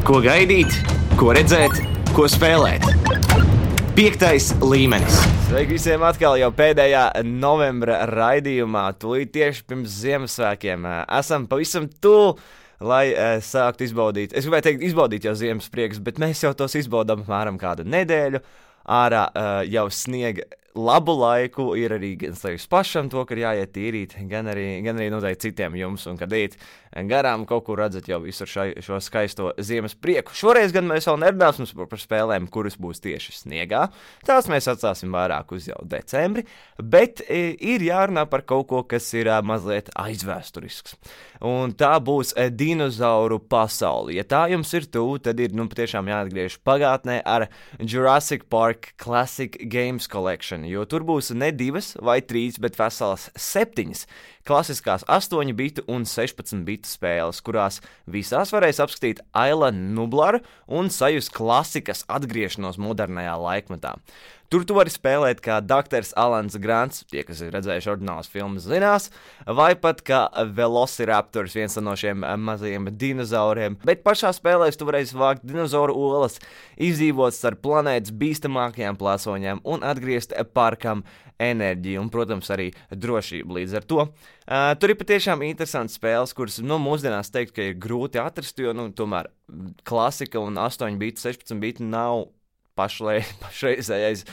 Ko gaidīt, ko redzēt, ko spēlēt. 5. līmenis. Sveiki visiem atkal jau pēdējā novembra raidījumā, tūlīt tieši pirms Ziemassvētkiem. Esam pavisam tuvu, lai sāktu izbaudīt. Es gribēju teikt, izbaudīt jau ziemas priekus, bet mēs jau tos izbaudām apmēram kādu nedēļu. Ārā jau sniega labu laiku, ir arī gan sevis pašam to, ka ir jāiet tīrīt, gan arī noteikti citiem jums, un kad iet garām kaut kur redzat jau visu šo skaisto ziemas prieku. Šoreiz gan mēs vēl nerunāsim par spēlēm, kuras būs tieši sniegā. Tās mēs atstāsim vairāk uz jau decembri, bet ir jārunā par kaut ko, kas ir mazliet aizvēsturisks. Un tā būs dinozauru pasauli. Ja tā jums ir tuvu, tad ir patiešām jāatgriež pagātnē ar Jurassic Park Classic Games Collection, jo tur būs ne 2 vai 3, bet veselas 7 klasiskās 8 bitu un 16 bitu spēles, kurās visās varēs apskatīt Aila Nublaru un sajust klasikas atgriešanos modernajā laikmetā. Tur tu vari spēlēt kā Dr. Alans Grants, tie, kas ir redzējuši oriģinālas filmas, zinās, vai pat kā Velociraptors, viens no šiem mazajiem dinozauriem. Bet pašā spēlē tu varēsi vākt dinozauru olas, izdzīvot starp planētas bīstamākajām plēsoņām un atgriezt parkam enerģiju un, protams, arī drošību līdz ar to. Tur ir patiešām interesants spēles, kuras mūsdienās teikt, ka ir grūti atrast, jo tomēr klasika un 8 bitu, 16 bitu nav pašreizējais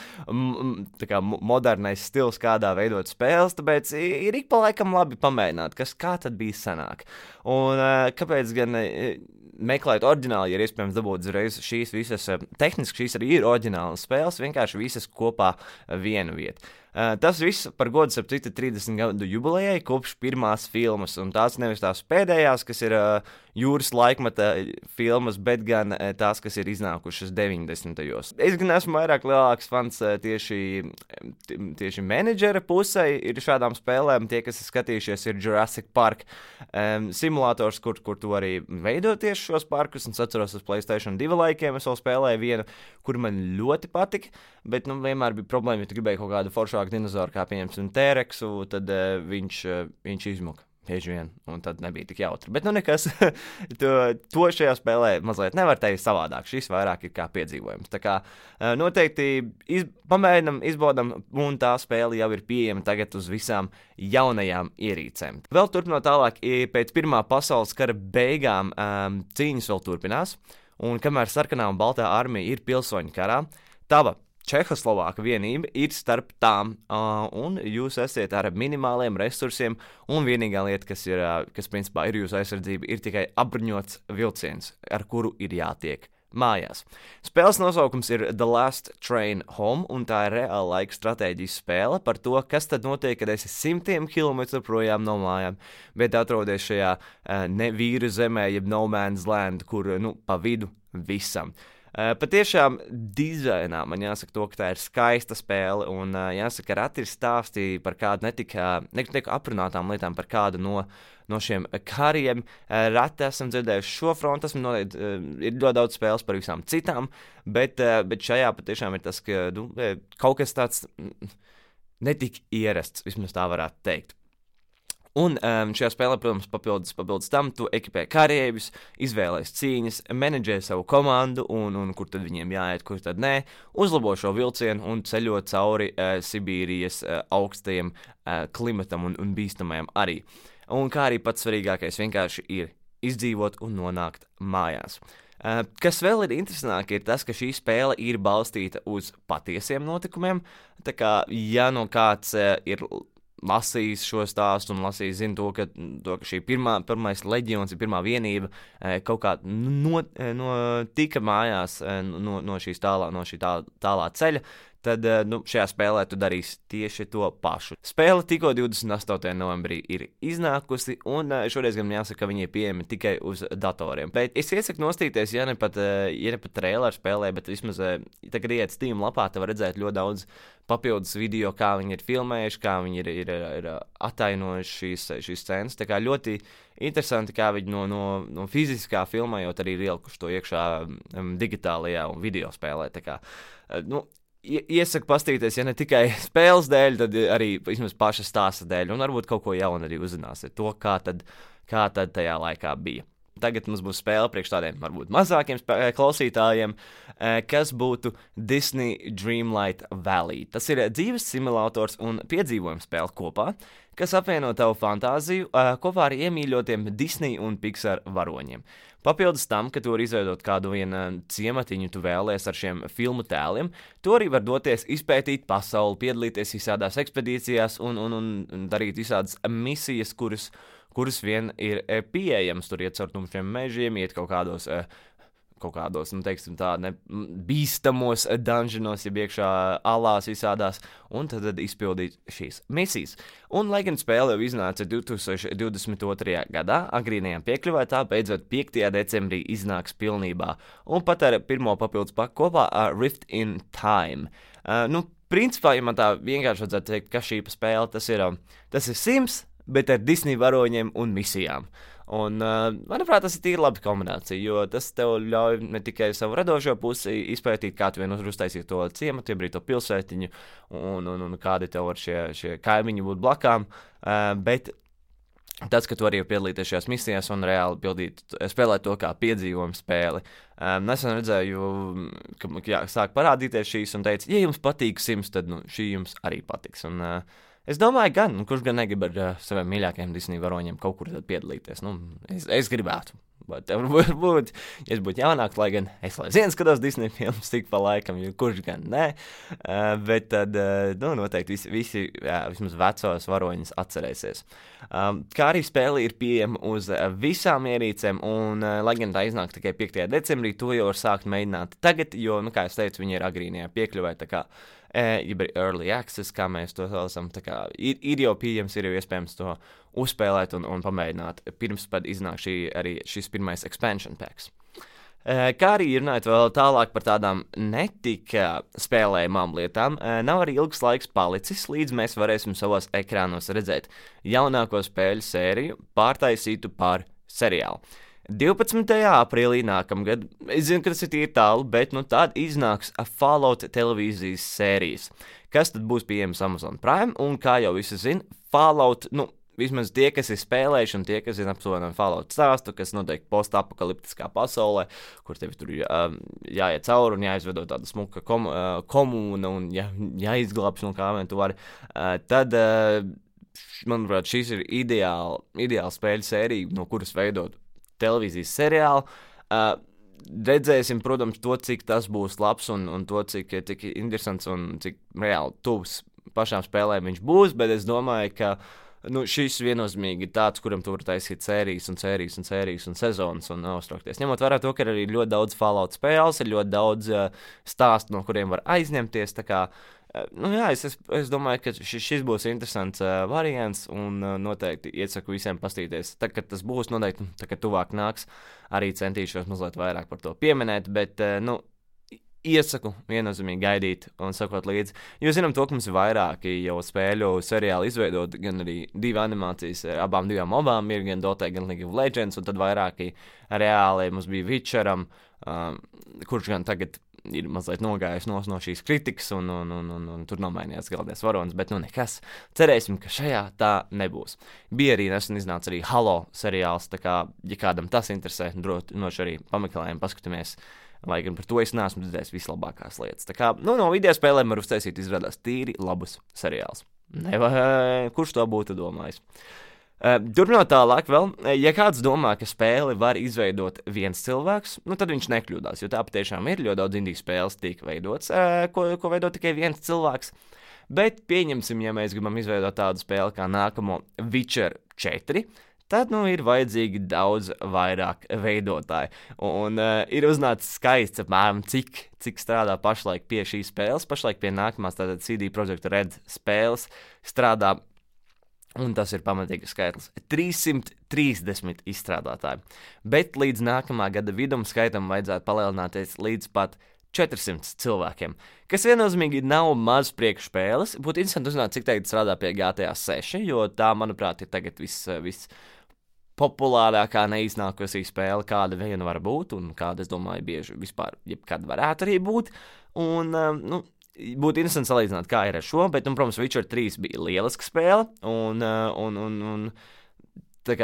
modernais stils, kādā veidot spēles, tāpēc ir ik pa laikam labi pamēģināt, kā tad bija sanāk. Un kāpēc gan meklēt oriģināli, ja ir iespējams dabūt uzreiz šīs visas, tehniski šīs arī ir oriģinālas spēles, vienkārši visas kopā vienu vietu. Tas viss par godu ap citu 30 gadu jubilejai kopš pirmās filmas, un tās nevis tās pēdējās, kas ir jūras laikmeta filmas, bet gan tās, kas ir iznākušas 90. Es gan esmu vairāk lielāks fans tieši menedžera pusē ir šādām spēlēm. Tie, kas ir skatījušies, ir Jurassic Park simulators, kur tu arī veido tieši šos parkus, un es atceros uz PlayStation 2 laikiem, es vēl spēlēju vienu, kur man ļoti patika, bet vienmēr bija problēma, ja tu gribēji kaut kādu foršāku dinozauru, kā pieņemsim T-Rexu, tad viņš izmuka bieži vien, un tad nebija tik jautri. Bet nekas, to šajā spēlē mazliet nevar teikt savādāk. Šis vairāk ir kā piedzīvojums. Tā kā noteikti pamēģinam, izbaudam, un tā spēle jau ir pieejama tagad uz visām jaunajām ierīcēm. Vēl turpinot tālāk, pēc Pirmā pasaules kara beigām cīņas vēl turpinās, un kamēr sarkanā un baltā armija ir pilsoņu karā, tava Čehoslovāka vienība ir starp tām, un jūs esat ar minimāliem resursiem, un vienīgā lieta, kas principā ir jūsu aizsardzība, ir tikai apbruņots vilciens, ar kuru ir jātiek mājās. Spēles nosaukums ir The Last Train Home, un tā ir reāla laika stratēģijas spēle par to, kas tad notiek, kad esi 100 kilometru projām no mājām, bet atrodies šajā nevīru zemē, jeb no man's land, kur pa vidu visam. Patiešām dizainā man jāsaka to, ka tā ir skaista spēle, un jāsaka, rati ir stāstī par kādu netik aprunātām lietām, par kādu no šiem kariem. Rati esam dzirdējuši šo frontu, ir ļoti daudz spēles par visām citām, bet šajā patiešām ir tas, ka kaut kas tāds netik ierasts, vismaz tā varētu teikt. Un šajā spēlē, protams, papildus tam, tu ekipē kareivjus, izvēlēs cīņas, menedžē savu komandu, un kur tad viņiem jāiet, kur tad nē, uzlabo šo vilcienu un ceļo cauri Sibīrijas augstajam klimatam un bīstamajam arī. Un kā arī pats svarīgākais vienkārši ir izdzīvot un nonākt mājās. Kas vēl ir interesantāk, ir tas, ka šī spēle ir balstīta uz patiesiem notikumiem, tā kā, ja kāds ir lasījis šo stāstu un zina to, ka šī pirmais leģions, pirmā vienība kaut kā tika mājās no šī tālā ceļa, tad šajā spēlē tu darīsi tieši to pašu. Spēle tikko 28. novembrī ir iznākusi, un šoreiz gan jāsaka, ka viņi ir pieejami tikai uz datoriem. Bet es iesaku nostīties, ja ne pat traileru spēlē, bet vismaz tagad iet Steam lapā, te var redzēt ļoti daudz papildus video, kā viņi ir filmējuši, kā viņi ir attainojuši šīs scēnas. Tā kā ļoti interesanti, kā viņi no fiziskā filmējot arī ir ielikuši to iekšā digitālajā un video spēlē. Tā kā, iesaku pastīties, ja ne tikai spēles dēļ, tad arī vismaz paša stāsta dēļ, un varbūt kaut ko jaunu arī uzzināsiet to, kā tad tajā laikā bija. tagad mums būs spēle priekš tādiem varbūt mazākiem klausītājiem, kas būtu Disney Dreamlight Valley. Tas ir dzīves simulators un piedzīvojums spēle kopā, kas apvieno tavu fantāziju kopā ar iemīļotiem Disney un Pixar varoņiem. Papildus tam, ka tu vari izveidot kādu vienu ciematiņu, tu vēlies ar šiem filmu tēliem, tu arī var doties izpētīt pasauli, piedalīties visādās ekspedīcijās un darīt visādas misijas, kuras vien ir pieejamas. Tur iet caur tumšiem mežiem, iet kaut kādos teiksim tā, bīstamos dungeonos, ja iekšā alās visādās, un tad izpildīt šīs misijas. Un, lai gan spēle jau iznāca 2022. gadā, agrīnajā piekļuvē, tā beidzot 5. decembrī iznāks pilnībā, un pat ar pirmo papildus paku kopā ar Rift in Time. Principā, ja man tā vienkārši vajadzētu teikt, ka šī spēle, tas ir Sims, bet ar Disney varoņiem un misijām. Un, manuprāt, tas ir tīri laba kombinācija, jo tas tev ļauj ne tikai savu radošo pusi izpētīt, kā tu vienos uztaisīt to ciematu, iebrīt to pilsētiņu, un kādi tev var šie kaimiņi būt blakām, bet tas, ka tu arī piedalīties šajās misijās un reāli spēlēt to kā piedzīvojumu spēli. Nesen redzēju, ka sāk parādīties šīs un teica, ja jums patīk Sims, tad šī jums arī patiks. Un, es domāju, kurš gan negrib ar saviem mīļākajiem Disney varoņiem kaut kur piedalīties. Es gribētu. Bet varbūt, ja es būtu jaunāks, lai gan es skatos Disney filmas tik pa laikam, jo kurš gan ne. Bet tad, noteikti visi vismaz vecos varoņus atcerēsies. Kā arī spēle ir pieejama uz visām ierīcēm, un, lai gan tā iznāk tikai 5. decembrī, to jau var sākt mēģināt tagad, jo, kā es teicu, viņi ir agrīnajā piekļuvē, tā kā jeb early access, kā mēs to saucam, tā kā ir jau pieejams, ir jau iespējams to uzspēlēt un pamēģināt, pirms pat iznāk šis pirmais expansion packs. Kā arī runājot vēl tālāk par tādām netika spēlējumām lietām, nav arī ilgs laiks palicis, līdz mēs varēsim savos ekrānos redzēt jaunāko spēļu sēriju pārtaisītu par seriālu. 12. aprīlī nākamgad, es zinu, ka tas ir tīri tālu, bet tad iznāks Fallout televīzijas sērijas, kas tad būs pieejams Amazon Prime, un kā jau visi zina, Fallout, vismaz tie, kas ir spēlējuši, un tie, kas ir apsolējuši Fallout stāstu, kas notiek postapokaliptiskā pasaulē, kur tevi tur jāiet cauri un jāizvedo tāda smuka komūna un jāizglābs no kā vien tu vari, tad, manuprāt, šis ir ideāla spēļu sērija, no kuras veidot televīzijas seriālu. Redzēsim, protams, to, cik tas būs labs un to, cik interesants un cik reāli tuvs pašām spēlēm viņš būs, bet es domāju, ka šis viennozīmīgi ir tāds, kuram tu vari taisīt sērijas un sezonas un uztraukties. Ņemot vērā to, ka arī ir ļoti daudz Fallout spēles, ir ļoti daudz stāstu, no kuriem var aizņemties, tā kā es domāju, ka šis būs interesants variants un noteikti iesaku visiem pastīties. Tad, kad tas būs, noteikti, kad tuvāk nāks, arī centīšos mazliet vairāk par to pieminēt, bet, iesaku viennozīmīgi gaidīt un sakot līdzi. Jo zinām to, ka mums ir vairāki jau spēļu seriāli izveidot, gan arī 2 animācijas, abām mobām ir, gan Dota, gan League of Legends, un tad vairāki reāli mums bija Witcheram, kurš gan tagad ir mazliet nogājis no šīs kritikas un tur nomainījās galvenais varonis, bet nekas. Cerēsim, ka šajā tā nebūs. Bija arī nesen iznāca arī Halo seriāls, tā kā, ja kādam tas interesē, droši arī pameklējam, paskatāmies, lai gan par to es neesmu dzirdējis vislabākās lietas. Tā kā, no video spēlēm var uztaisīt izrādās tīri labus seriāls. Kurš to būtu domājis? Turpinot tālāk vēl, ja kāds domā, ka spēli var izveidot viens cilvēks, tad viņš nekļūdās, jo tā patiešām ir ļoti daudz indiju spēles tiek veidots, ko veido tikai viens cilvēks, bet pieņemsim, ja mēs gribam izveidot tādu spēli kā nākamo Witcher 4, tad ir vajadzīgi daudz vairāk veidotāji, un ir uznācis skaists apmēram, cik strādā pašlaik pie šīs spēles, pašlaik pie nākamās tātad CD Projekt Red spēles strādā. Un tas ir pamatīgs skaitlis - 330 izstrādātāji. Bet līdz nākamā gada vidum skaitam vajadzētu palielināties līdz pat 400 cilvēkiem, kas viennozīmīgi nav maz priekšspēles. Būtu interesanti uzzināt, cik teikt strādā pie GTA 6, jo tā, manuprāt, ir tagad viss populārākā neiznākosī spēle, kāda viena var būt, un kāda, es domāju, bieži vispār jebkad varētu arī būt. Un, būtu interesanti salīdzināt, kā ir ar šo, bet, protams, Witcher 3 bija lieliska spēle, un tā kā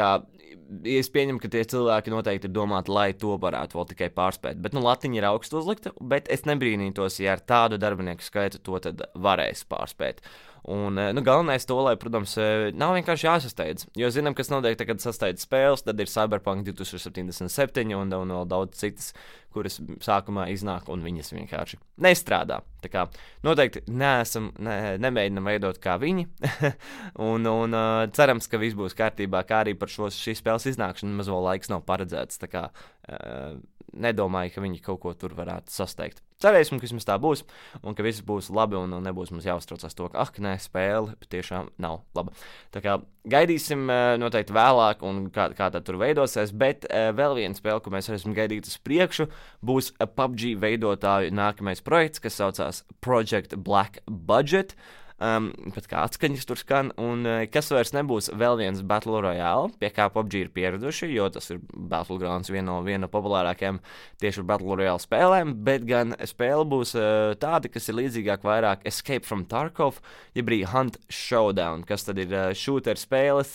es pieņemu, ka tie cilvēki noteikti ir domāti, lai to varētu vēl tikai pārspēt. Bet, latiņa ir augstu uzlikta, bet es nebrīnītos, ja ar tādu darbinieku skaitu to tad varēs pārspēt. Un, galvenais to, lai, protams, nav vienkārši jāsasteidz. Jo zinām, kas notiek, kad sasteidz spēles, tad ir Cyberpunk 2077 un vēl daudz citas, kuras sākumā iznāk, un viņas vienkārši nestrādā. Tā kā noteikti nemēģinam veidot kā viņi, un cerams, ka viss būs kārtībā, kā arī par šīs spēles iznākšanu maz vēl laiks nav paredzēts. Tā kā nedomāju, ka viņi kaut ko tur varētu sasteigt. Cerēsim, ka vismaz tā būs, un ka viss būs labi, un nebūs mums jāuztraucas to, ka, spēle patiešām nav laba. Tā kā gaidīsim noteikti vēlāk, un kā tad tur veidosies, bet vēl viena spēle, ko mēs varēsim gaidīt uz priekšu, būs PUBG veidotāju nākamais projekts, kas saucās Project Black Budget. Pat kā atskaņas tur skan, un kas vairs nebūs vēl viens Battle Royale, pie kā PUBG ir pieraduši, jo tas ir Battlegrounds viena no populārākajām tieši Battle Royale spēlēm, bet gan spēle būs tāda, kas ir līdzīgāk vairāk Escape from Tarkov, jeb arī Hunt Showdown, kas tad ir shooter spēles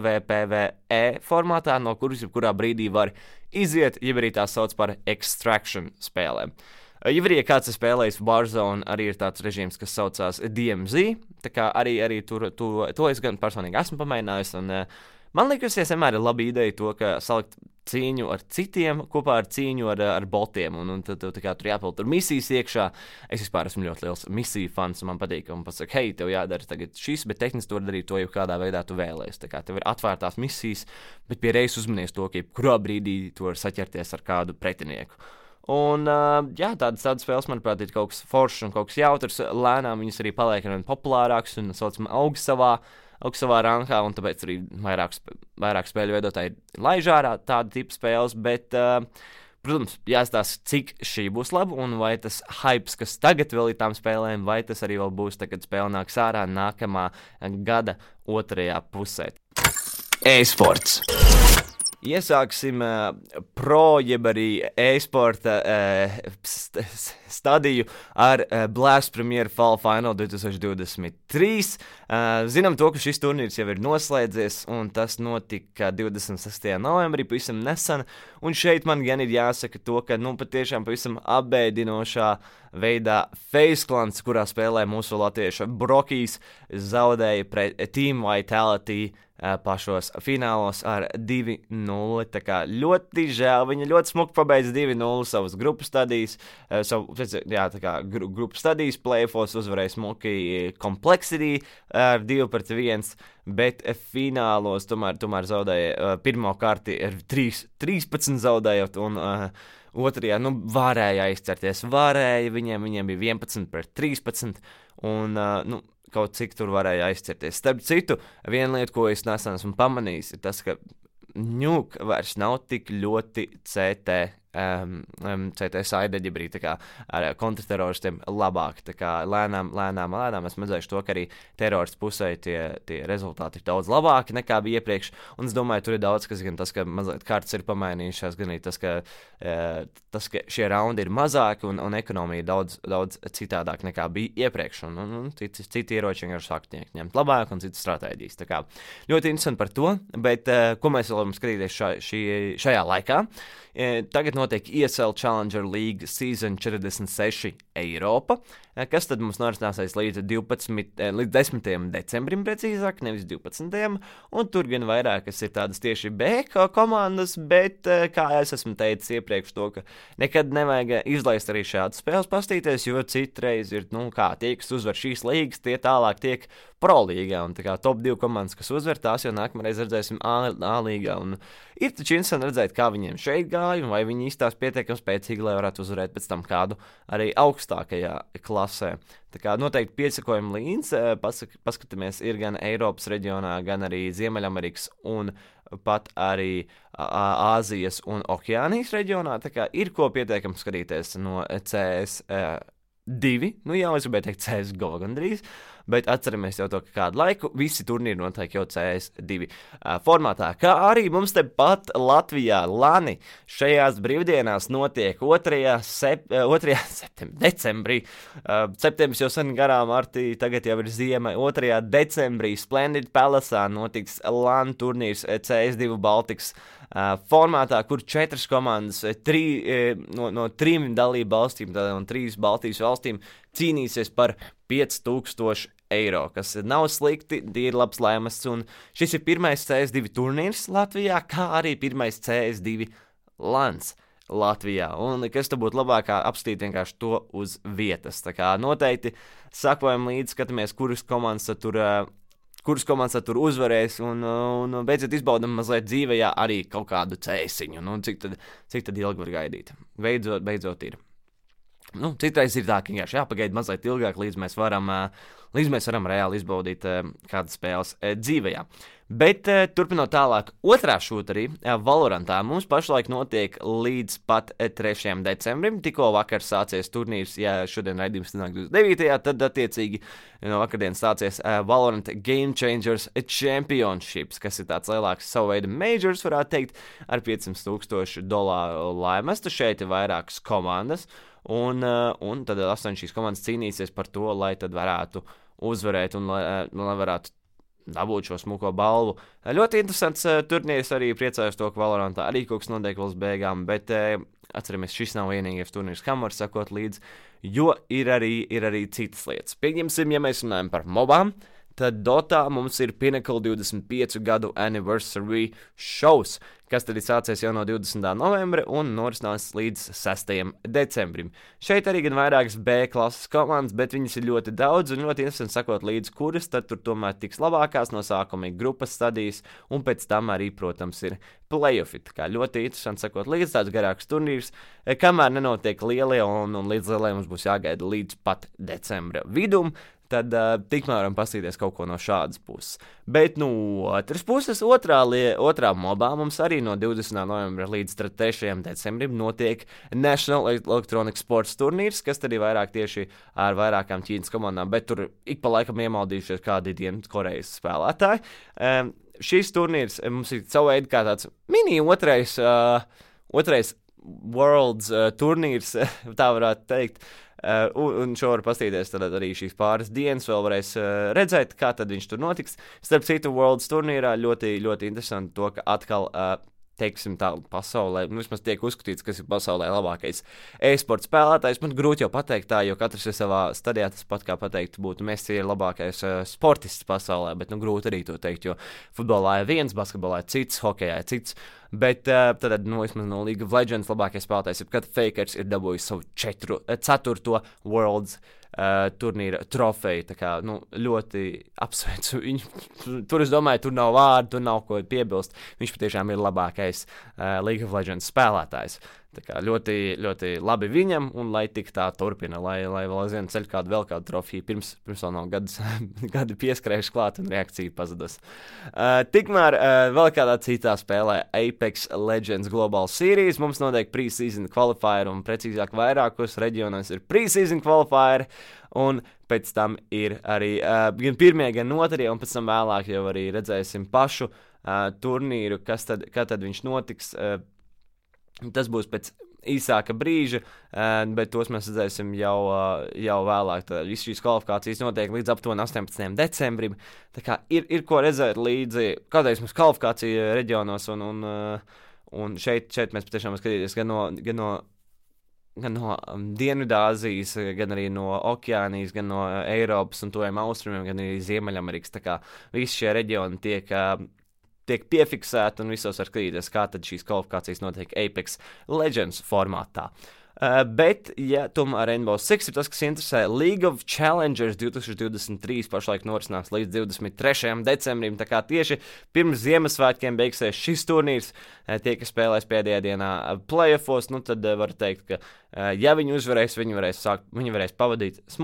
PvPvE formātā, no kuras jebkurā brīdī var iziet, jeb arī tā sauc par Extraction spēlēm. Ja arī kāds ir spēlējis Warzone, arī ir tāds režīms, kas saucās DMZ, tā kā arī to es gan personīgi esmu pamēģinājis, un man liekas, vienmēr ir laba ideja to, ka salikt cīņu ar citiem kopā ar cīņu ar botiem, un tad tā kā tur jāpild tur misijas iekšā. Es vispār esmu ļoti liels misiju fans, un man patīk, un pasaka, hei, tev jādara tagad šis, bet tehniski tu vari darīt to, jau kādā veidā tu vēlējies. Tā kā tev ir atvērtās misijas, bet pie reizes uzmanies to, ka kurā brīdī tu vari saķerties ar kādu pretinieku. Un, tādas spēles, manuprāt, ir kaut kas foršs un kaut kas jautrs. Lēnām viņas arī paliek vien populārākas un, saucamā, aug savā rankā, un tāpēc arī vairāk spēļu veidotāji laiž ārā tādu tipu spēles, bet, protams, jāstāsta, cik šī būs laba, un vai tas hypes, kas tagad vēl ir tām spēlēm, vai tas arī vēl būs, kad spēle nāks ārā nākamā gada otrajā pusē. E-sports. Iesāksim pro, jeb arī e-sporta stadiju ar Blast Premier Fall Final 2023. Zinām to, ka šis turnīrs jau ir noslēdzies, un tas notika 26. novembrī, pavisam nesen. Un šeit man gan ir jāsaka to, ka patiešām pavisam apbēdinošā veidā FaZe Clans, kurā spēlē mūsu latviešu Brokijs, zaudēja pret Team Vitality pašos finālos ar 2-0. Tā kā ļoti žēl, viņi ļoti smuki pabeidz 2-0 savas grupas stadijas, grupas stadijas play-offs uzvarēja smuki Complexity ar 2-1, bet finālos tomēr zaudēja pirmo kārti ar 13 zaudējot, un otrajā, varēja aizcerties, viņiem bija 11-13, un, kaut cik tur varēja aizcerties. Starp citu, viena lieta, ko es nesen esmu pamanījis, ir tas, ka Nuke vairs nav tik ļoti CT saideģi brīd, tā kā ar kontraterroristiem labāk, tā kā lēnām esmu redzējuši to, ka arī terroristu pusē tie rezultāti ir daudz labāki nekā bija iepriekš, un es domāju, tur ir daudz, kas gan tas, ka mazliet kārtas ir pamainījušās, gan arī tas, ka šie raundi ir mazāki, un ekonomija ir daudz citādāk nekā bija iepriekš, un citi ieroči vienkārši sāk ņemt labāk, un citas stratēģijas, tā kā ļoti interesanti par to, bet ko mēs varam skatīties šajā laikā? Tagad notiek ESL Challenger League Season 46 Eiropa, kas tad mums norisināsies līdz 10. decembrim precīzāk, nevis 12. Un tur gan vairākas ir tādas tieši B komandas, bet, kā es esmu teicis iepriekš to, ka nekad nevajag izlaist arī šādas spēles pastīties, jo citreiz ir, tie, kas uzvar šīs līgas, tie tālāk tiek pro līgā, un tā kā top 2 komandas, kas uzvar, tās jau nākamreiz redzēsim A līgā, un ir taču interesanti redzēt, kā viņiem šeit gāja, un vai viņi izstās pietiekami spēcīgi, lai varētu uzvarēt pēc tam kādu arī augstākajā klasē. Tā kā noteikti piesakojam līdzi, paskatāmies, ir gan Eiropas reģionā, gan arī Ziemeļamerikas un pat arī Āzijas un Okeānijas reģionā, tā kā ir ko pietiekami skatīties no CS2, jau es gribēju teikt CSGO gandrīz, bet atceramies jau to, ka kādu laiku visi turnīri notiek jau CS2 formātā. Kā arī mums tepat Latvijā, Lani, šajās brīvdienās notiek 2. decembrī. Septembris jau sen garām, Arti, tagad jau ir ziema. 2. decembrī Splendid Palace'ā notiks LAN turnīrs CS2 Baltics formātā, kur 4 komandas no 3 dalību valstīm un 3 Baltijas valstīm cīnīsies par 5000 eiro, kas nav slikti, ir labs laimests, un šis ir pirmais CS2 turnīrs Latvijā, kā arī pirmais CS2 LANs Latvijā, un kas tad būtu labākā apstīt vienkārši to uz vietas. Tā kā noteikti sakojam līdzi, skatāmies, kuras komandas tur uzvarēs, un beidzot izbaudam mazliet dzīvējā arī kaut kādu cēsiņu, cik tad ilgi var gaidīt. Beidzot ir. Citreiz ir tā, ka vienkārši jāpagaida mazliet ilgāk, līdz mēs varam reāli izbaudīt kādas spēles dzīvējā. Bet turpinot tālāk, otrā šūterī, Valorantā, mums pašlaik notiek līdz pat 3. decembrim. Tikko vakar sācies turnīrs, ja šodien raidījums nāk 29. tad attiecīgi no vakardienas sācies Valorant Game Changers Championships, kas ir tāds lielāks savu veidu majors, varētu teikt, ar $500,000 laimestu. Šeit ir vairākas komandas, un tad 8 šīs komandas cīnīsies par to, lai tad varētu uzvarēt un lai varētu dabūt šo smuko balvu. Ļoti interesants turnīrs, arī priecājos to, ka Valorantā arī kaut kas notiek līdz beigām, bet atceramies, šis nav vienīgais turnīrs, kam var sakot līdzi, jo ir arī citas lietas. Pieņemsim, ja mēs runājam par mobām, tad Dotā mums ir Pinnacle 25 gadu anniversary shows, kas tad ir sācies jau no 20. novembra un norisinās līdz 6. decembrim. Šeit arī gan vairākas B klases komandas, bet viņas ir ļoti daudz un ļoti interesanti sakot līdz, kuras tad tur tomēr tiks labākās, no sākuma ir grupas stadijas, un pēc tam arī, protams, ir play-offi. Tā kā ļoti interesanti sakot līdz, tāds garāks turnīrs, kamēr nenotiek lielie un līdz lielie mums būs jāgaida līdz pat decembra vidum, tad tikmēr varam paskatīties kaut ko no šādas puses. Bet no otras puses, otrā mobā mums arī no 20. novembra līdz 3. decembrim notiek National Electronic Sports turnīrs, kas tad ir vairāk tieši ar vairākām Ķīnas komandām, bet tur ik pa laikam iemaldījušies kādi Dienvidkorejas spēlētāji. Šis turnīrs mums ir savu veidu kā tāds mini otrais Worlds turnīrs, tā varētu teikt. Un šo var paskatīties tad arī šīs pāris dienas, vēl varēs redzēt, kā tad viņš tur notiks. Starp citu, Worlds turnīrā ļoti, ļoti interesanti to, ka atkal, teiksim tā, pasaulē, vismaz tiek uzskatīts, kas ir pasaulē labākais e-sports spēlētājs. Man grūti jau pateikt tā, jo katrs ir savā stadijā, tas pat kā pateikt būtu Messi ir labākais sportists pasaulē, bet grūti arī to teikt, jo futbolā ir viens, basketbolā ir cits, hokejā ir cits. Bet tad, vismaz no League of Legends labākais spēlētājs, kad Fakers ir dabūjis savu 4. Worlds turnīra trofeju, tā kā, ļoti apsveicu viņu. Tur, es domāju, tur nav vārdu, tur nav ko piebilst. Viņš patiešām ir labākais League of Legends spēlētājs. Tā kā ļoti, ļoti labi viņam, un lai tik tā turpina, lai vēl aizvien ceļ vēl kādu trofiju, pirms vēl nav gadi pieskrējuši klāt un reakcija pazudus. Tikmēr vēl kādā citā spēlē Apex Legends Global Series mums notiek pre-season qualifier, un precīzāk vairākos reģionos ir pre-season qualifier, un pēc tam ir arī gan pirmie, gan otrie, un pēc tam vēlāk jau arī redzēsim pašu turnīru, kad tad viņš notiks. Tas būs pēc īsāka brīža, bet tos mēs redzēsim jau vēlāk. Tad viss šīs kvalifikācijas notiek līdz aptuveni 18. decembrim. Tā kā ir ko redzēt līdzi kādreiz mums kvalifikācija reģionos, un šeit mēs patiešām skatīties gan no Dienvidāzijas, gan arī no Okeānijas, gan no Eiropas un tojiem austrumiem, gan arī Ziemeļamerikas. Tā kā visi šie reģioni tiek piefiksēti un visos var skatīties, kā tad šīs kvalifikācijas notiek Apex Legends formātā. Bet, ja tomēr Rainbow Six ir tas, kas interesē, League of Challengers 2023 pašlaik norisinās līdz 23. decembrim, tā kā tieši pirms Ziemassvētkiem beigsies šis turnīrs, tie, kas spēlēs pēdējā dienā playoffos, tad var teikt, ka ja viņi uzvarēs, viņi varēs pavadīt smuki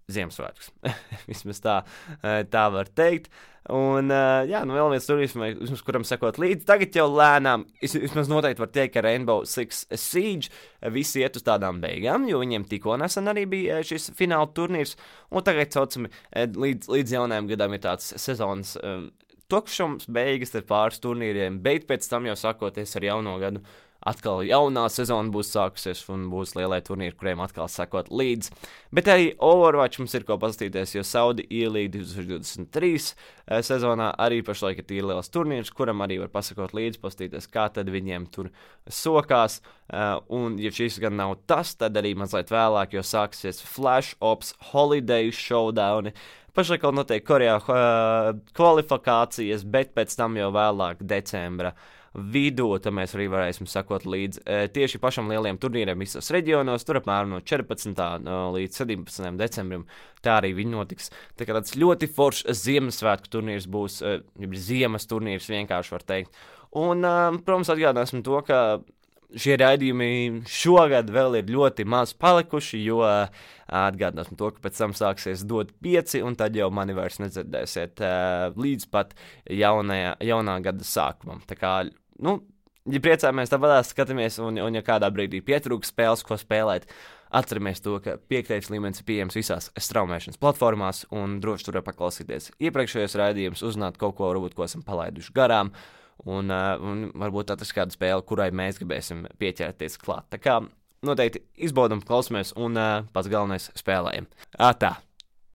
Ziemassvētkus. Vismaz tā var teikt. Un, vēl viens turnīrs, kuram sekot līdzi. Tagad jau lēnām, vismaz noteikti var teikt, ka Rainbow Six Siege visi iet uz tādām beigām, jo viņiem tikko nesen arī bija šis fināla turnīrs. Un tagad, saucami, līdz jaunajam gadam ir tāds sezonas tukšums, beigas ar pāris turnīriem, bet pēc tam jau sakoties ar jauno gadu. Atkal jaunā sezona būs sākusies un būs lielie turnīri, kuriem atkal sekot līdzi. Bet arī Overwatch mums ir ko paskatīties, jo Saudi E-League 2023 sezonā arī pašlaik ir tīri liels turnīrs, kuram arī var pasakot līdzi, paskatīties, kā tad viņiem tur sokās. Un, ja šis gan nav tas, tad arī mazliet vēlāk, jo sāksies Flash Ops Holiday Showdown. Pašlaik vēl notiek Korejā kvalifikācijas, bet pēc tam jau vēlāk decembra vidū, tad mēs arī varēsim sakot līdz tieši pašam lieliem turnīriem visos reģionos, tur apmēram no 14. līdz 17. decembrim, tā arī viņi notiks. Tā kā tāds ļoti foršs Ziemassvētku turnīrs būs, ziemas turnīrs vienkārši var teikt. Un, protams, atgādināsim to, ka šie raidījumi šogad vēl ir ļoti maz palikuši, jo atgādināsim to, ka pēc tam sāksies dot 5, un tad jau mani vairs nedzirdēsiet līdz pat jaunā gada sākumam. Tā kā, ja priecājamies, tad vēl skatāmies, un ja kādā brīdī pietrūks spēles, ko spēlēt, atceramies to, ka 5. līmenis ir pieejams visās straumēšanas platformās, un droši tur var paklausīties iepriekšējos raidījumus, uzzināt kaut ko, varbūt, ko esam palaiduši garām, un varbūt atrast kādu spēli, kurai mēs gribēsim pieķerties klāt. Tā kā noteikti izbaudam, klausamies un pats galvenais spēlējam. Tā!